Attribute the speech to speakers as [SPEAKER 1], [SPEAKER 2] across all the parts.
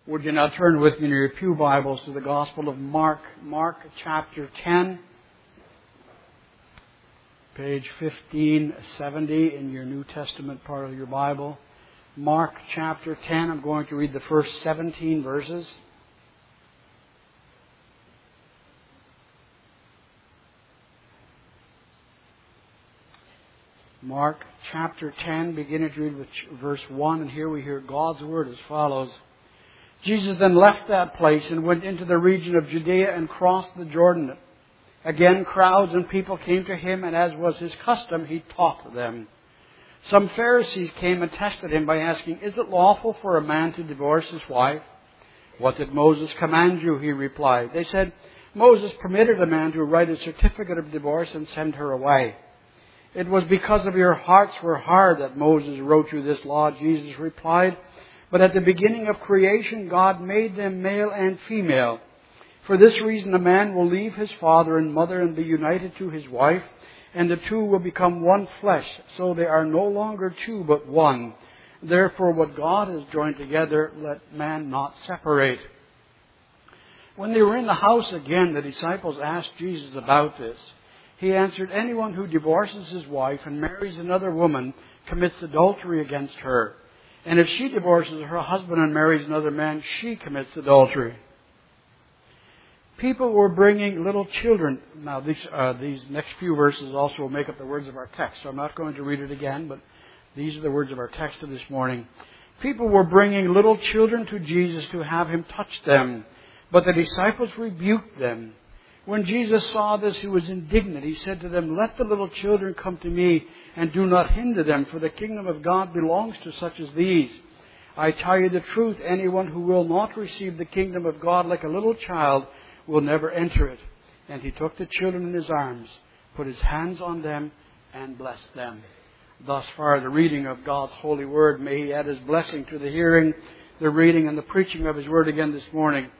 [SPEAKER 1] Would you now turn with me in your pew Bibles to the Gospel of Mark, Mark chapter 10, page 1570 in your New Testament part of your Bible. Mark chapter 10, I'm going to read the first 17 verses. Mark chapter 10, beginning to read with verse 1, and here we hear God's Word as follows. Jesus then left that place and went into the region of Judea and crossed the Jordan. Again, crowds and people came to him, and as was his custom, he taught them. Some Pharisees came and tested him by asking, "Is it lawful for a man to divorce his wife?" "What did Moses command you?" he replied. They said, "Moses permitted a man to write a certificate of divorce and send her away." "It was because of your hearts were hard that Moses wrote you this law," Jesus replied. "But at the beginning of creation, God made them male and female. For this reason, a man will leave his father and mother and be united to his wife, and the two will become one flesh. So they are no longer two, but one. Therefore, what God has joined together, let man not separate." When they were in the house again, the disciples asked Jesus about this. He answered, "Anyone who divorces his wife and marries another woman commits adultery against her. And if she divorces her husband and marries another man, she commits adultery." People were bringing little children. Now, these next few verses also will make up the words of our text, so I'm not going to read it again, but these are the words of our text of this morning. People were bringing little children to Jesus to have him touch them, but the disciples rebuked them. When Jesus saw this, he was indignant. He said to them, "Let the little children come to me, and do not hinder them, for the kingdom of God belongs to such as these. I tell you the truth, anyone who will not receive the kingdom of God like a little child will never enter it." And he took the children in his arms, put his hands on them, and blessed them. Thus far, the reading of God's holy word. May he add his blessing to the hearing, the reading, and the preaching of his word again this morning.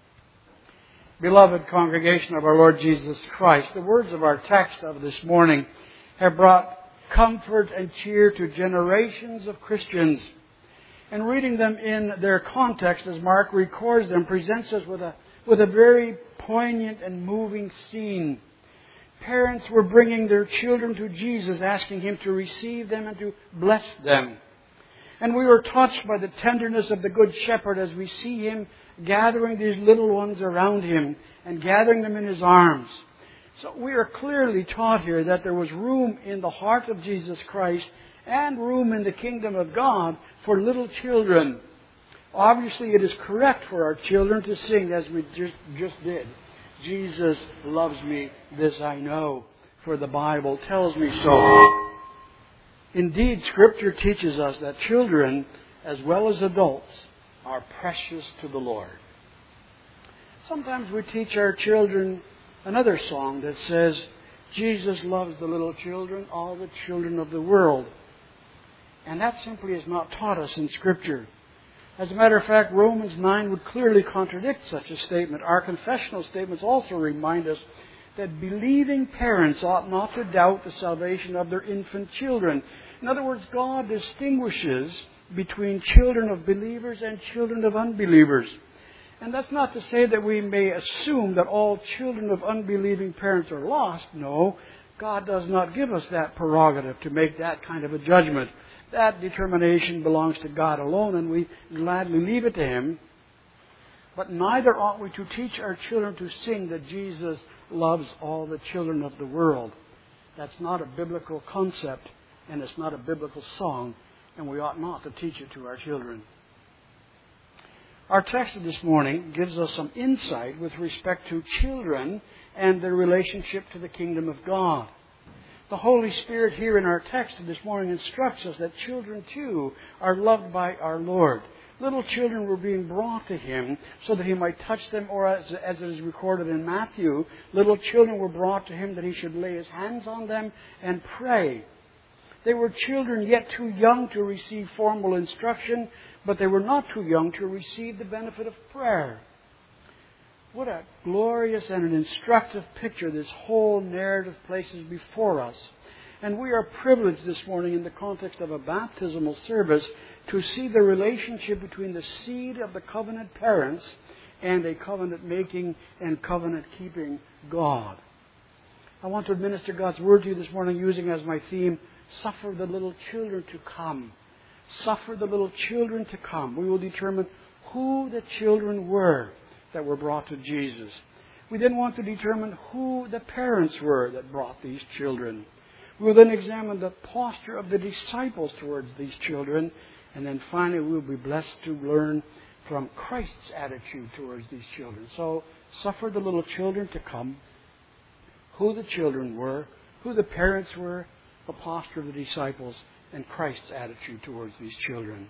[SPEAKER 1] Beloved congregation of our Lord Jesus Christ, the words of our text of this morning have brought comfort and cheer to generations of Christians. And reading them in their context, as Mark records them, presents us with a very poignant and moving scene. Parents were bringing their children to Jesus, asking him to receive them and to bless them. And we were touched by the tenderness of the Good Shepherd as we see him gathering these little ones around him and gathering them in his arms. So we are clearly taught here that there was room in the heart of Jesus Christ and room in the kingdom of God for little children. Obviously, it is correct for our children to sing, as we just did. "Jesus loves me, this I know, for the Bible tells me so." Indeed, Scripture teaches us that children, as well as adults, are precious to the Lord. Sometimes we teach our children another song that says, "Jesus loves the little children, all the children of the world." And that simply is not taught us in Scripture. As a matter of fact, Romans 9 would clearly contradict such a statement. Our confessional statements also remind us that believing parents ought not to doubt the salvation of their infant children. In other words, God distinguishes between children of believers and children of unbelievers. And that's not to say that we may assume that all children of unbelieving parents are lost. No, God does not give us that prerogative to make that kind of a judgment. That determination belongs to God alone, and we gladly leave it to him. But neither ought we to teach our children to sing that Jesus loves all the children of the world. That's not a biblical concept, and it's not a biblical song, and we ought not to teach it to our children. Our text this morning gives us some insight with respect to children and their relationship to the kingdom of God. The Holy Spirit here in our text this morning instructs us that children too are loved by our Lord. Little children were being brought to him so that he might touch them, or as it is recorded in Matthew, little children were brought to him that he should lay his hands on them and pray. They were children yet too young to receive formal instruction, but they were not too young to receive the benefit of prayer. What a glorious and an instructive picture this whole narrative places before us. And we are privileged this morning in the context of a baptismal service to see the relationship between the seed of the covenant parents and a covenant-making and covenant-keeping God. I want to administer God's Word to you this morning using as my theme, Suffer the little children to come. Suffer the little children to come. We will determine who the children were that were brought to Jesus. We then want to determine who the parents were that brought these children. We will then examine the posture of the disciples towards these children. And then finally we will be blessed to learn from Christ's attitude towards these children. So, suffer the little children to come. Who the children were, who the parents were, the posture of the disciples, and Christ's attitude towards these children.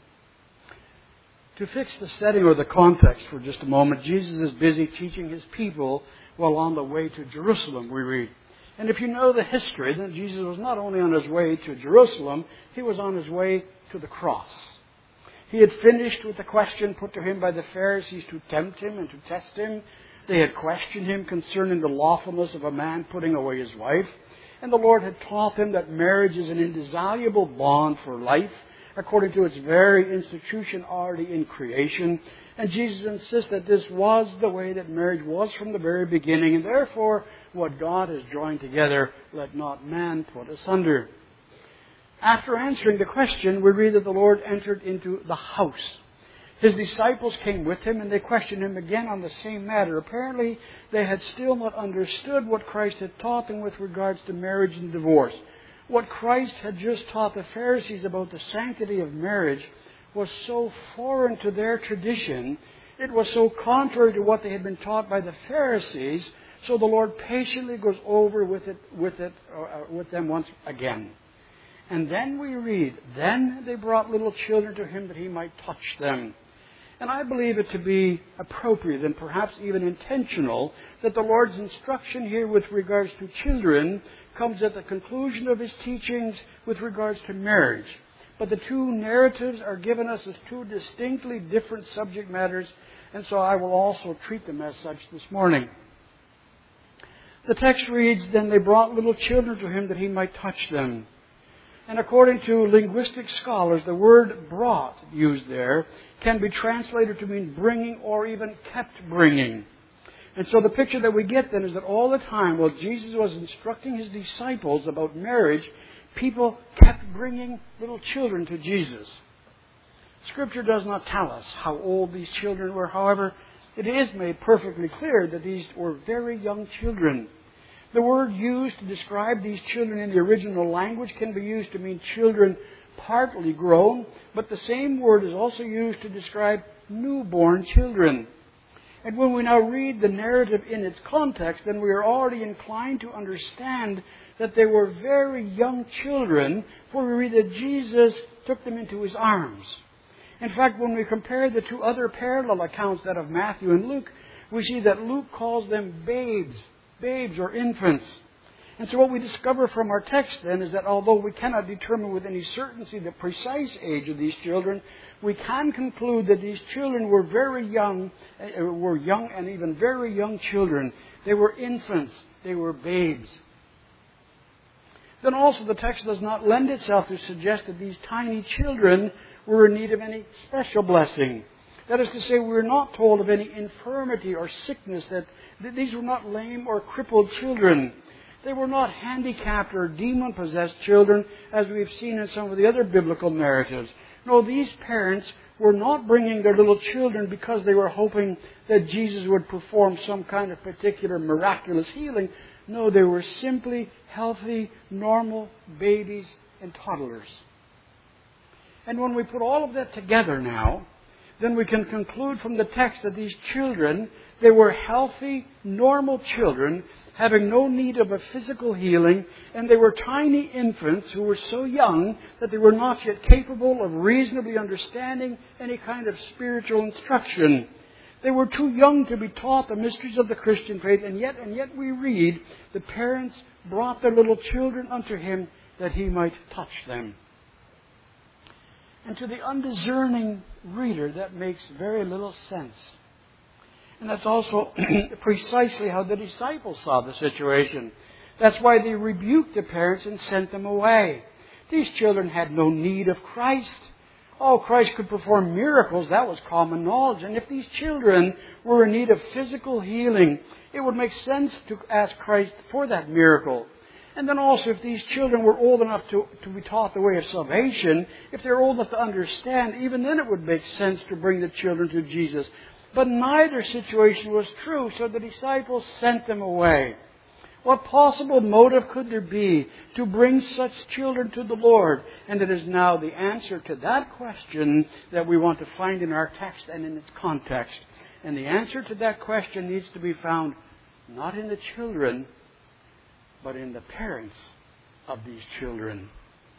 [SPEAKER 1] To fix the setting or the context for just a moment, Jesus is busy teaching His people while on the way to Jerusalem, we read. And if you know the history, then Jesus was not only on His way to Jerusalem, He was on His way to the cross. He had finished with the question put to Him by the Pharisees to tempt Him and to test Him. They had questioned Him concerning the lawfulness of a man putting away his wife. And the Lord had taught them that marriage is an indissoluble bond for life, according to its very institution already in creation. And Jesus insists that this was the way that marriage was from the very beginning, and therefore what God has joined together, let not man put asunder. After answering the question, we read that the Lord entered into the house. His disciples came with Him, and they questioned Him again on the same matter. Apparently, they had still not understood what Christ had taught them with regards to marriage and divorce. What Christ had just taught the Pharisees about the sanctity of marriage was so foreign to their tradition, it was so contrary to what they had been taught by the Pharisees, so the Lord patiently goes over with them once again. And then we read, then they brought little children to Him that He might touch them. And I believe it to be appropriate and perhaps even intentional that the Lord's instruction here with regards to children comes at the conclusion of His teachings with regards to marriage. But the two narratives are given us as two distinctly different subject matters, and so I will also treat them as such this morning. The text reads, then they brought little children to Him that He might touch them. And according to linguistic scholars, the word brought used there can be translated to mean bringing or even kept bringing. And so the picture that we get then is that all the time while Jesus was instructing His disciples about marriage, people kept bringing little children to Jesus. Scripture does not tell us how old these children were. However, it is made perfectly clear that these were very young children. The word used to describe these children in the original language can be used to mean children partly grown, but the same word is also used to describe newborn children. And when we now read the narrative in its context, then we are already inclined to understand that they were very young children, for we read that Jesus took them into His arms. In fact, when we compare the two other parallel accounts, that of Matthew and Luke, we see that Luke calls them babes or infants. And so what we discover from our text then is that although we cannot determine with any certainty the precise age of these children, we can conclude that these children were young and even very young children. They were infants. They were babes. Then also the text does not lend itself to suggest that these tiny children were in need of any special blessing. That is to say, we are not told of any infirmity or sickness, that these were not lame or crippled children. They were not handicapped or demon-possessed children, as we've seen in some of the other biblical narratives. No, these parents were not bringing their little children because they were hoping that Jesus would perform some kind of particular miraculous healing. No, they were simply healthy, normal babies and toddlers. And when we put all of that together now, then we can conclude from the text that these children, they were healthy, normal children, having no need of a physical healing, and they were tiny infants who were so young that they were not yet capable of reasonably understanding any kind of spiritual instruction. They were too young to be taught the mysteries of the Christian faith, and yet we read, the parents brought their little children unto Him that He might touch them. And to the undiscerning reader, that makes very little sense. And that's also precisely how the disciples saw the situation. That's why they rebuked the parents and sent them away. These children had no need of Christ. Oh, Christ could perform miracles. That was common knowledge. And if these children were in need of physical healing, it would make sense to ask Christ for that miracle. And then also, if these children were old enough to be taught the way of salvation, if they're old enough to understand, even then it would make sense to bring the children to Jesus. But neither situation was true, so the disciples sent them away. What possible motive could there be to bring such children to the Lord? And it is now the answer to that question that we want to find in our text and in its context. And the answer to that question needs to be found not in the children, but in the parents of these children.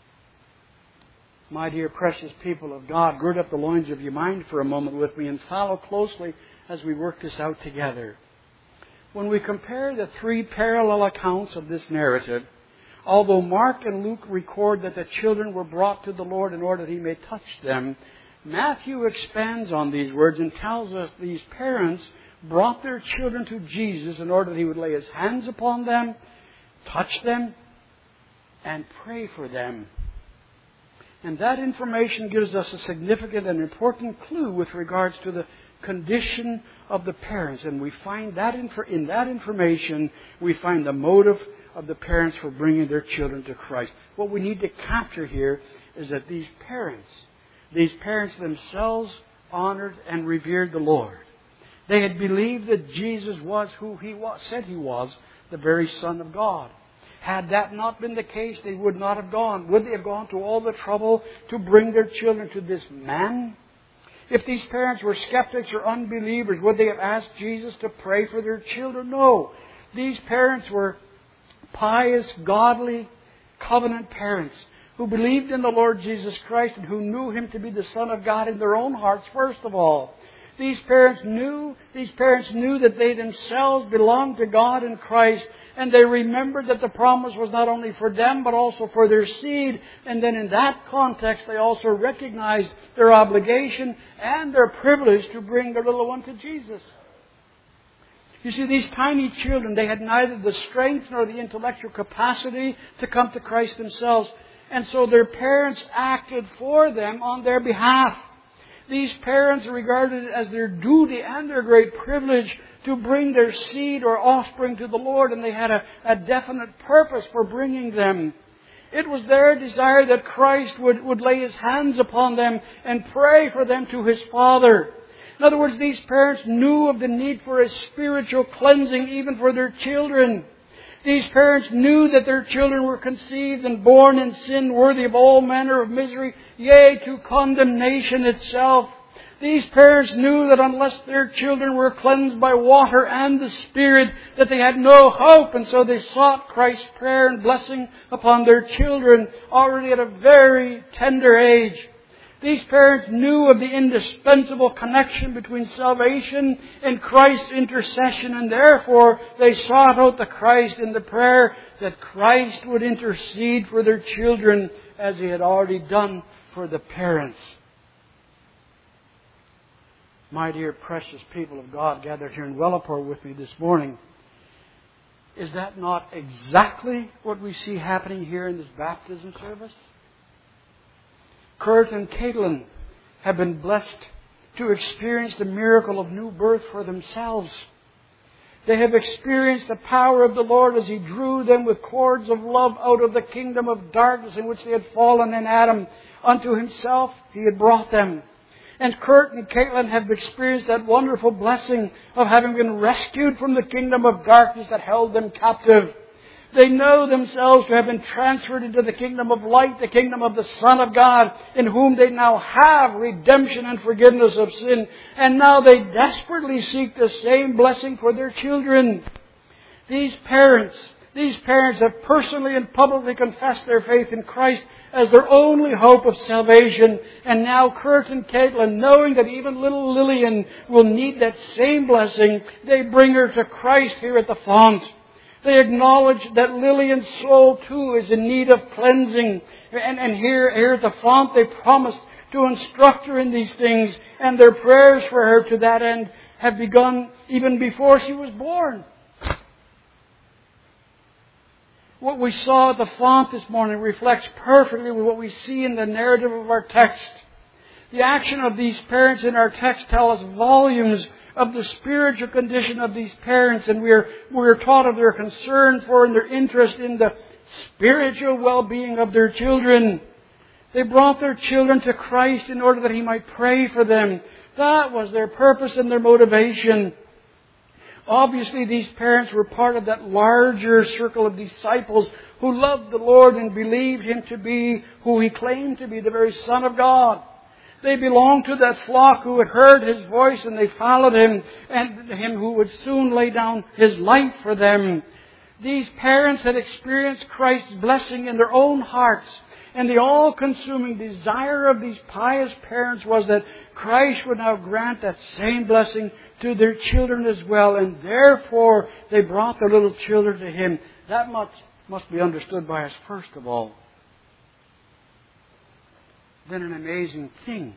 [SPEAKER 1] My dear precious people of God, gird up the loins of your mind for a moment with me and follow closely as we work this out together. When we compare the three parallel accounts of this narrative, although Mark and Luke record that the children were brought to the Lord in order that He may touch them, Matthew expands on these words and tells us these parents brought their children to Jesus in order that He would lay His hands upon them, touch them, and pray for them. And that information gives us a significant and important clue with regards to the condition of the parents. And we find that in that information, we find the motive of the parents for bringing their children to Christ. What we need to capture here is that these parents themselves honored and revered the Lord. They had believed that Jesus was who He said He was, the very Son of God. Had that not been the case, they would not have gone. Would they have gone to all the trouble to bring their children to this man? If these parents were skeptics or unbelievers, would they have asked Jesus to pray for their children? No. These parents were pious, godly, covenant parents who believed in the Lord Jesus Christ and who knew Him to be the Son of God in their own hearts, first of all. These parents knew that they themselves belonged to God in Christ, and they remembered that the promise was not only for them but also for their seed. And then in that context, they also recognized their obligation and their privilege to bring their little one to Jesus. You see, these tiny children, they had neither the strength nor the intellectual capacity to come to Christ themselves. And so their parents acted for them on their behalf. These parents regarded it as their duty and their great privilege to bring their seed or offspring to the Lord, and they had a definite purpose for bringing them. It was their desire that Christ would lay His hands upon them and pray for them to His Father. In other words, these parents knew of the need for a spiritual cleansing even for their children. These parents knew that their children were conceived and born in sin, worthy of all manner of misery, yea, to condemnation itself. These parents knew that unless their children were cleansed by water and the Spirit, that they had no hope, and so they sought Christ's prayer and blessing upon their children already at a very tender age. These parents knew of the indispensable connection between salvation and Christ's intercession, and therefore they sought out the Christ in the prayer that Christ would intercede for their children as He had already done for the parents. My dear precious people of God gathered here in Wellapore with me this morning, is that not exactly what we see happening here in this baptism service? Kurt and Caitlin have been blessed to experience the miracle of new birth for themselves. They have experienced the power of the Lord as He drew them with cords of love out of the kingdom of darkness in which they had fallen in Adam. Unto Himself He had brought them. And Kurt and Caitlin have experienced that wonderful blessing of having been rescued from the kingdom of darkness that held them captive. They know themselves to have been transferred into the kingdom of light, the kingdom of the Son of God, in whom they now have redemption and forgiveness of sin. And now they desperately seek the same blessing for their children. These parents have personally and publicly confessed their faith in Christ as their only hope of salvation. And now Kurt and Caitlin, knowing that even little Lillian will need that same blessing, they bring her to Christ here at the font. They acknowledge that Lillian's soul too is in need of cleansing. And here at the font they promised to instruct her in these things. And their prayers for her to that end have begun even before she was born. What we saw at the font this morning reflects perfectly with what we see in the narrative of our text. The action of these parents in our text tell us volumes of the spiritual condition of these parents, and we're taught of their concern for and their interest in the spiritual well-being of their children. They brought their children to Christ in order that He might pray for them. That was their purpose and their motivation. Obviously, these parents were part of that larger circle of disciples who loved the Lord and believed Him to be who He claimed to be, the very Son of God. They belonged to that flock who had heard His voice and they followed Him, and Him who would soon lay down His life for them. These parents had experienced Christ's blessing in their own hearts. And the all-consuming desire of these pious parents was that Christ would now grant that same blessing to their children as well. And therefore, they brought their little children to Him. That much must be understood by us first of all. Then an amazing thing.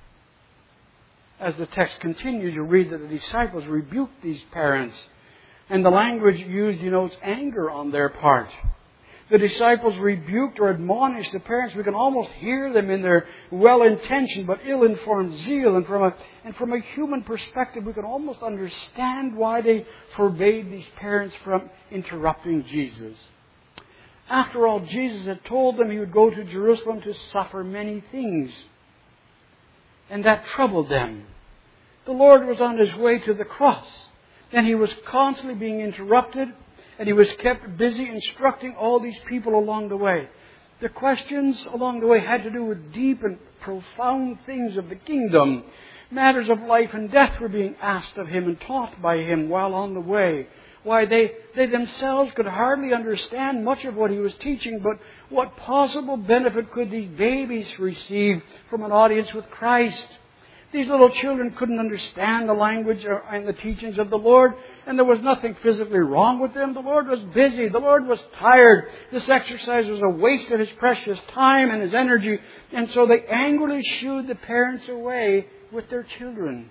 [SPEAKER 1] As the text continues, you read that the disciples rebuked these parents. And the language used denotes anger on their part. The disciples rebuked or admonished the parents. We can almost hear them in their well-intentioned but ill-informed zeal. And from a human perspective, we can almost understand why they forbade these parents from interrupting Jesus. After all, Jesus had told them He would go to Jerusalem to suffer many things. And that troubled them. The Lord was on His way to the cross. And He was constantly being interrupted. And He was kept busy instructing all these people along the way. The questions along the way had to do with deep and profound things of the kingdom. Matters of life and death were being asked of Him and taught by Him while on the way. Why, they themselves could hardly understand much of what He was teaching, but what possible benefit could these babies receive from an audience with Christ? These little children couldn't understand the language and the teachings of the Lord, and there was nothing physically wrong with them. The Lord was busy. The Lord was tired. This exercise was a waste of His precious time and His energy, and so they angrily shooed the parents away with their children.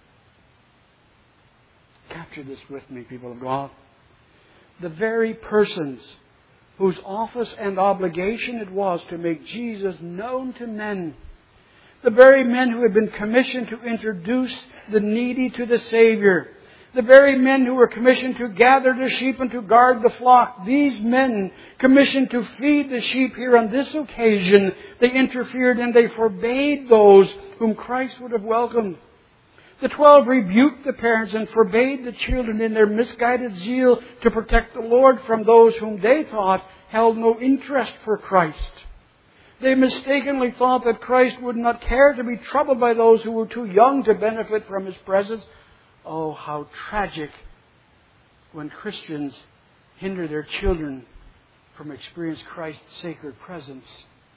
[SPEAKER 1] Capture this with me, people of God. The very persons whose office and obligation it was to make Jesus known to men, the very men who had been commissioned to introduce the needy to the Savior, the very men who were commissioned to gather the sheep and to guard the flock, these men commissioned to feed the sheep here on this occasion, they interfered and they forbade those whom Christ would have welcomed. The 12 rebuked the parents and forbade the children in their misguided zeal to protect the Lord from those whom they thought held no interest for Christ. They mistakenly thought that Christ would not care to be troubled by those who were too young to benefit from His presence. Oh, how tragic when Christians hinder their children from experiencing Christ's sacred presence.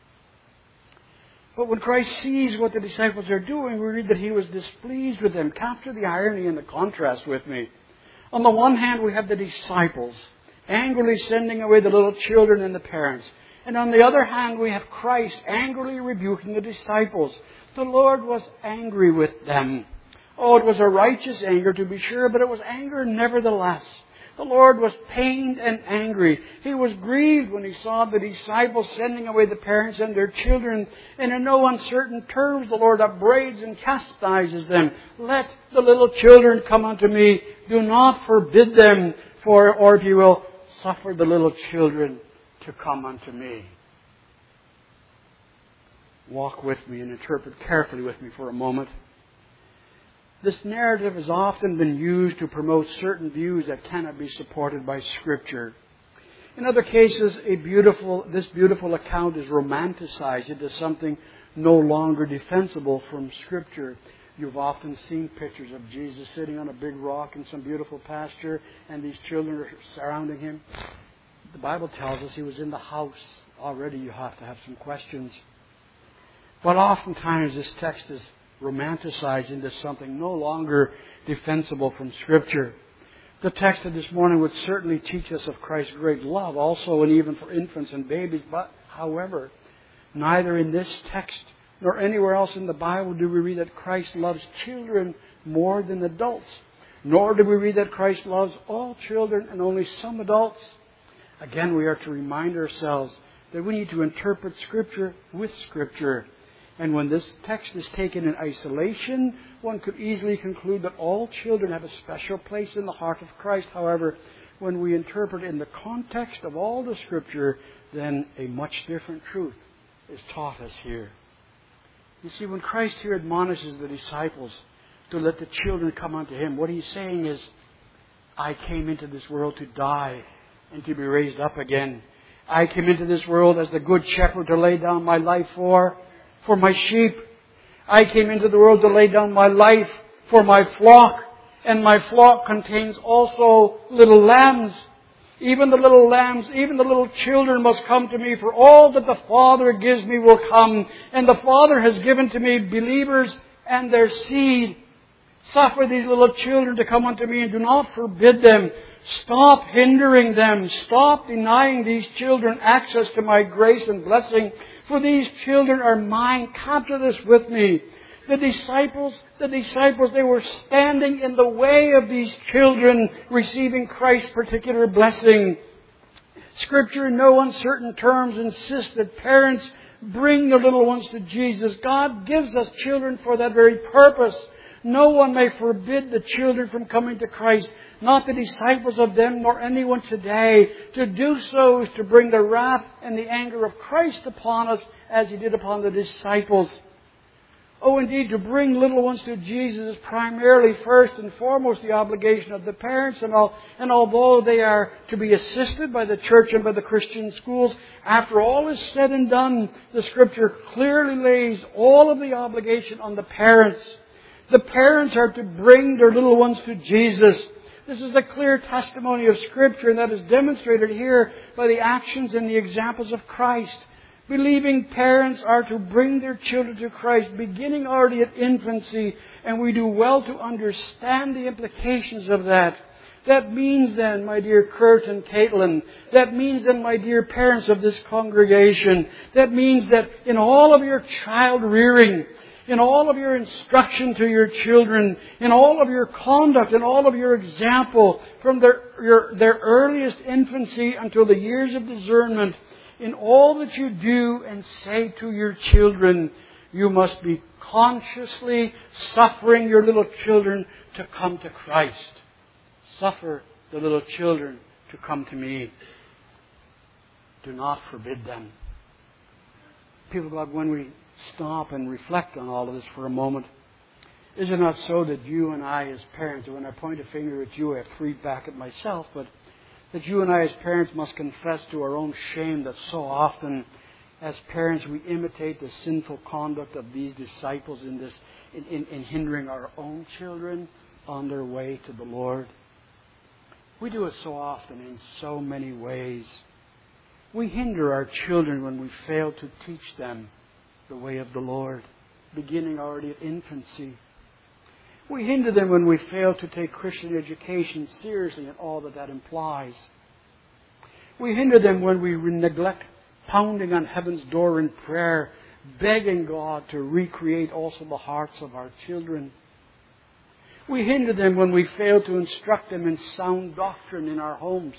[SPEAKER 1] But when Christ sees what the disciples are doing, we read that He was displeased with them. Capture the irony and the contrast with me. On the one hand, we have the disciples angrily sending away the little children and the parents. And on the other hand, we have Christ angrily rebuking the disciples. The Lord was angry with them. Oh, it was a righteous anger to be sure, but it was anger nevertheless. The Lord was pained and angry. He was grieved when He saw the disciples sending away the parents and their children. And in no uncertain terms, the Lord upbraids and chastises them. Let the little children come unto me. Do not forbid them, or if you will, suffer the little children to come unto me. Walk with me and interpret carefully with me for a moment. This narrative has often been used to promote certain views that cannot be supported by Scripture. In other cases, this beautiful account is romanticized into something no longer defensible from Scripture. You've often seen pictures of Jesus sitting on a big rock in some beautiful pasture, and these children are surrounding Him. The Bible tells us He was in the house. Already you have to have some questions. But oftentimes this text is romanticized into something no longer defensible from Scripture. The text of this morning would certainly teach us of Christ's great love, also and even for infants and babies. But, however, neither in this text nor anywhere else in the Bible do we read that Christ loves children more than adults. Nor do we read that Christ loves all children and only some adults. Again, we are to remind ourselves that we need to interpret Scripture with Scripture. And when this text is taken in isolation, one could easily conclude that all children have a special place in the heart of Christ. However, when we interpret in the context of all the Scripture, then a much different truth is taught us here. You see, when Christ here admonishes the disciples to let the children come unto Him, what He's saying is, I came into this world to die and to be raised up again. I came into this world as the good shepherd to lay down my life for my sheep. I came into the world to lay down my life for my flock. And my flock contains also little lambs. Even the little lambs, even the little children must come to me, for all that the Father gives me will come. And the Father has given to me believers and their seed. Suffer these little children to come unto me and do not forbid them. Stop hindering them. Stop denying these children access to my grace and blessing. For these children are mine. Capture this with me. The disciples, they were standing in the way of these children receiving Christ's particular blessing. Scripture in no uncertain terms insists that parents bring their little ones to Jesus. God gives us children for that very purpose. No one may forbid the children from coming to Christ, not the disciples of them, nor anyone today. To do so is to bring the wrath and the anger of Christ upon us, as He did upon the disciples. Oh, indeed, to bring little ones to Jesus is primarily, first and foremost, the obligation of the parents. And although they are to be assisted by the church and by the Christian schools, after all is said and done, the Scripture clearly lays all of the obligation on the parents. The parents are to bring their little ones to Jesus. This is a clear testimony of Scripture, and that is demonstrated here by the actions and the examples of Christ. Believing parents are to bring their children to Christ, beginning already at infancy, and we do well to understand the implications of that. That means then, my dear Kurt and Caitlin, that means then, my dear parents of this congregation, that means that in all of your child rearing, in all of your instruction to your children, in all of your conduct, in all of your example, from their earliest infancy until the years of discernment, in all that you do and say to your children, you must be consciously suffering your little children to come to Christ. Suffer the little children to come to me. Do not forbid them. People of God, when we stop and reflect on all of this for a moment, is it not so that you and I as parents, and when I point a finger at you, I creep back at myself, but that you and I as parents must confess to our own shame that so often as parents we imitate the sinful conduct of these disciples in hindering our own children on their way to the Lord. We do it so often in so many ways. We hinder our children when we fail to teach them the way of the Lord, beginning already at infancy. We hinder them when we fail to take Christian education seriously and all that implies. We hinder them when we neglect pounding on heaven's door in prayer, begging God to recreate also the hearts of our children. We hinder them when we fail to instruct them in sound doctrine in our homes.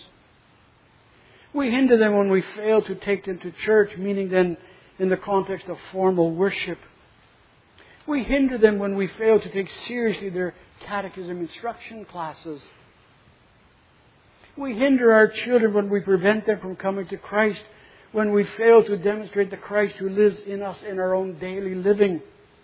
[SPEAKER 1] We hinder them when we fail to take them to church, meaning then in the context of formal worship. We hinder them when we fail to take seriously their catechism instruction classes. We hinder our children when we prevent them from coming to Christ, when we fail to demonstrate the Christ who lives in us in our own daily living.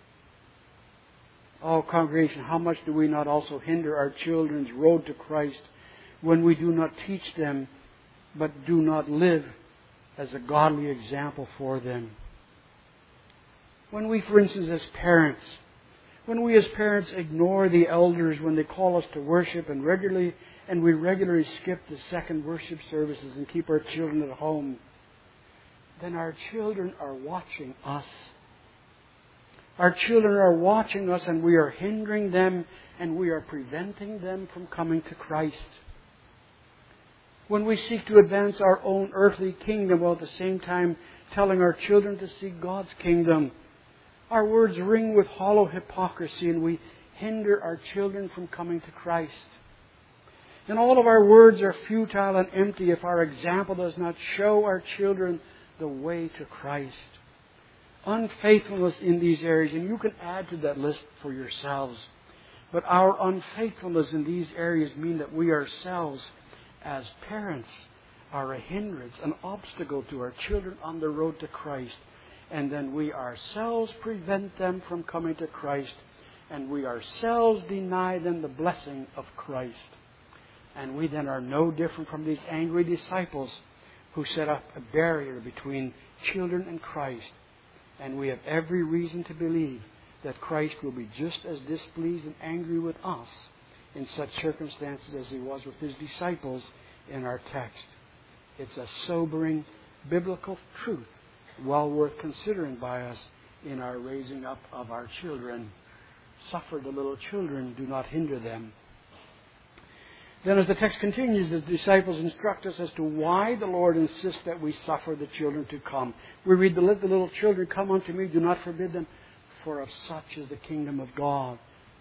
[SPEAKER 1] Oh, congregation, how much do we not also hinder our children's road to Christ when we do not teach them, but do not live as a godly example for them? When we, for instance, as parents, ignore the elders when they call us to worship and we regularly skip the second worship services and keep our children at home, then our children are watching us. Our children are watching us, and we are hindering them and we are preventing them from coming to Christ. When we seek to advance our own earthly kingdom while at the same time telling our children to seek God's kingdom, our words ring with hollow hypocrisy and we hinder our children from coming to Christ. And all of our words are futile and empty if our example does not show our children the way to Christ. Unfaithfulness in these areas, and you can add to that list for yourselves. But our unfaithfulness in these areas mean that we ourselves, as parents, are a hindrance, an obstacle to our children on the road to Christ. And then we ourselves prevent them from coming to Christ. And we ourselves deny them the blessing of Christ. And we then are no different from these angry disciples who set up a barrier between children and Christ. And we have every reason to believe that Christ will be just as displeased and angry with us in such circumstances as He was with His disciples in our text. It's a sobering biblical truth, well worth considering by us in our raising up of our children. Suffer the little children, do not hinder them. Then as the text continues, the disciples instruct us as to why the Lord insists that we suffer the children to come. We read, "Let the little children come unto me, do not forbid them, for of such is the kingdom of God."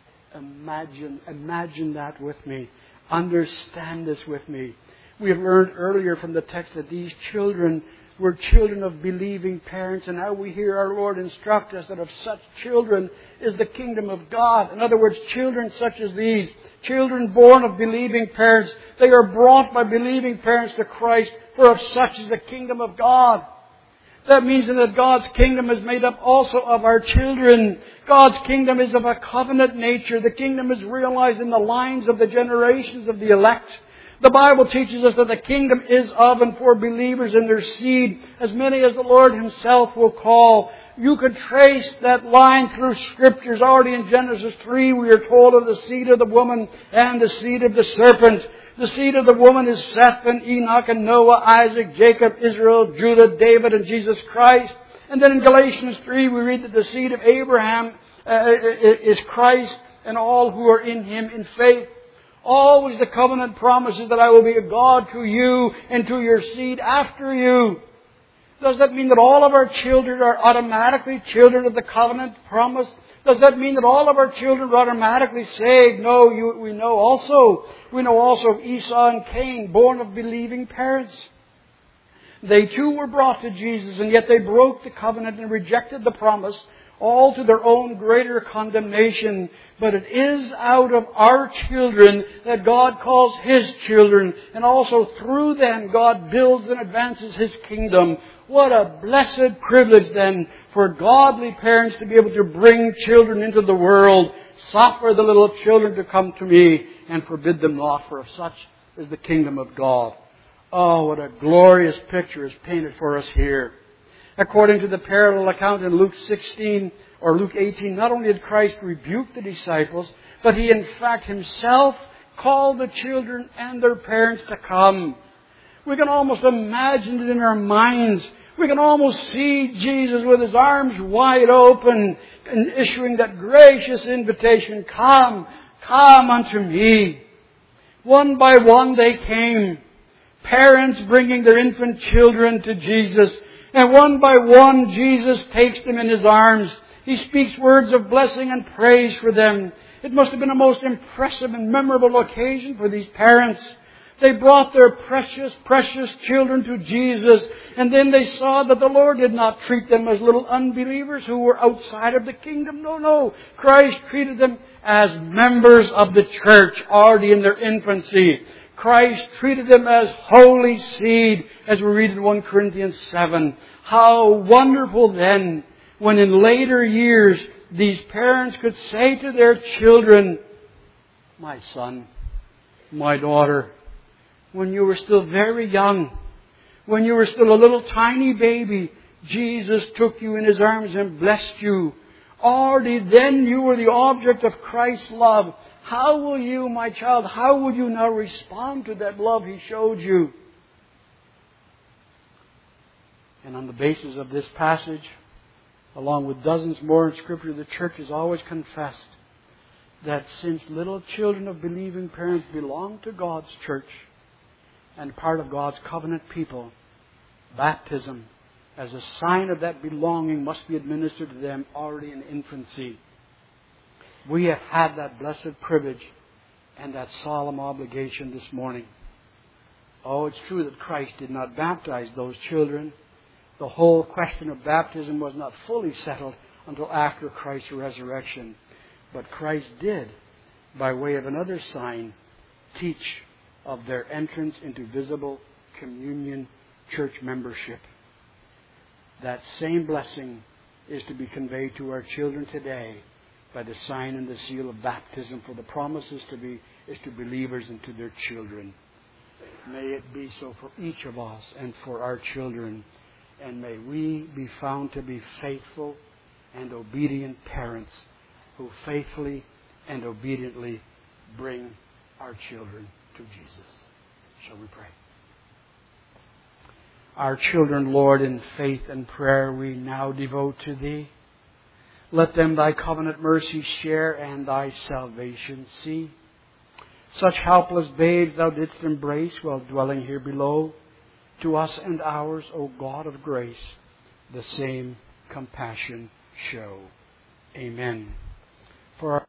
[SPEAKER 1] Imagine that with me. Understand this with me. We have learned earlier from the text that these children were children of believing parents, and now we hear our Lord instruct us that of such children is the kingdom of God. In other words, children such as these, children born of believing parents, they are brought by believing parents to Christ, for of such is the kingdom of God. That means that God's kingdom is made up also of our children. God's kingdom is of a covenant nature. The kingdom is realized in the lines of the generations of the elect. The Bible teaches us that the kingdom is of and for believers and their seed, as many as the Lord Himself will call. You could trace that line through Scriptures. Already in Genesis 3 we are told of the seed of the woman and the seed of the serpent. The seed of the woman is Seth and Enoch and Noah, Isaac, Jacob, Israel, Judah, David, and Jesus Christ. And then in Galatians 3 we read that the seed of Abraham is Christ and all who are in Him in faith. Always the covenant promises that I will be a God to you and to your seed after you. Does that mean that all of our children are automatically children of the covenant promise? Does that mean that all of our children are automatically saved? No, we know also of Esau and Cain, born of believing parents. They too were brought to Jesus, and yet they broke the covenant and rejected the promise, all to their own greater condemnation. But it is out of our children that God calls His children, and also through them God builds and advances His kingdom. What a blessed privilege then for godly parents to be able to bring children into the world. Suffer the little children to come to me, and forbid them not, for of such is the kingdom of God. Oh, what a glorious picture is painted for us here. According to the parallel account in Luke 16 or Luke 18, not only did Christ rebuke the disciples, but He in fact Himself called the children and their parents to come. We can almost imagine it in our minds. We can almost see Jesus with His arms wide open and issuing that gracious invitation, "Come, come unto me." One by one they came, parents bringing their infant children to Jesus. And one by one, Jesus takes them in His arms. He speaks words of blessing and praise for them. It must have been a most impressive and memorable occasion for these parents. They brought their precious, precious children to Jesus, and then they saw that the Lord did not treat them as little unbelievers who were outside of the kingdom. No. Christ treated them as members of the church, already in their infancy. Christ treated them as holy seed, as we read in 1 Corinthians 7. How wonderful then, when in later years these parents could say to their children, "My son, my daughter, when you were still very young, when you were still a little tiny baby, Jesus took you in His arms and blessed you. Already then you were the object of Christ's love. How will you, my child, how will you now respond to that love He showed you?" And on the basis of this passage, along with dozens more in Scripture, the church has always confessed that since little children of believing parents belong to God's church and part of God's covenant people, baptism as a sign of that belonging must be administered to them already in infancy. We have had that blessed privilege and that solemn obligation this morning. Oh, it's true that Christ did not baptize those children. The whole question of baptism was not fully settled until after Christ's resurrection. But Christ did, by way of another sign, teach of their entrance into visible communion church membership. That same blessing is to be conveyed to our children today by the sign and the seal of baptism, for the promise is to believers and to their children. May it be so for each of us and for our children. And may we be found to be faithful and obedient parents who faithfully and obediently bring our children to Jesus. Shall we pray? Our children, Lord, in faith and prayer we now devote to Thee. Let them Thy covenant mercy share and Thy salvation see. Such helpless babes Thou didst embrace while dwelling here below. To us and ours, O God of grace, the same compassion show. Amen. For our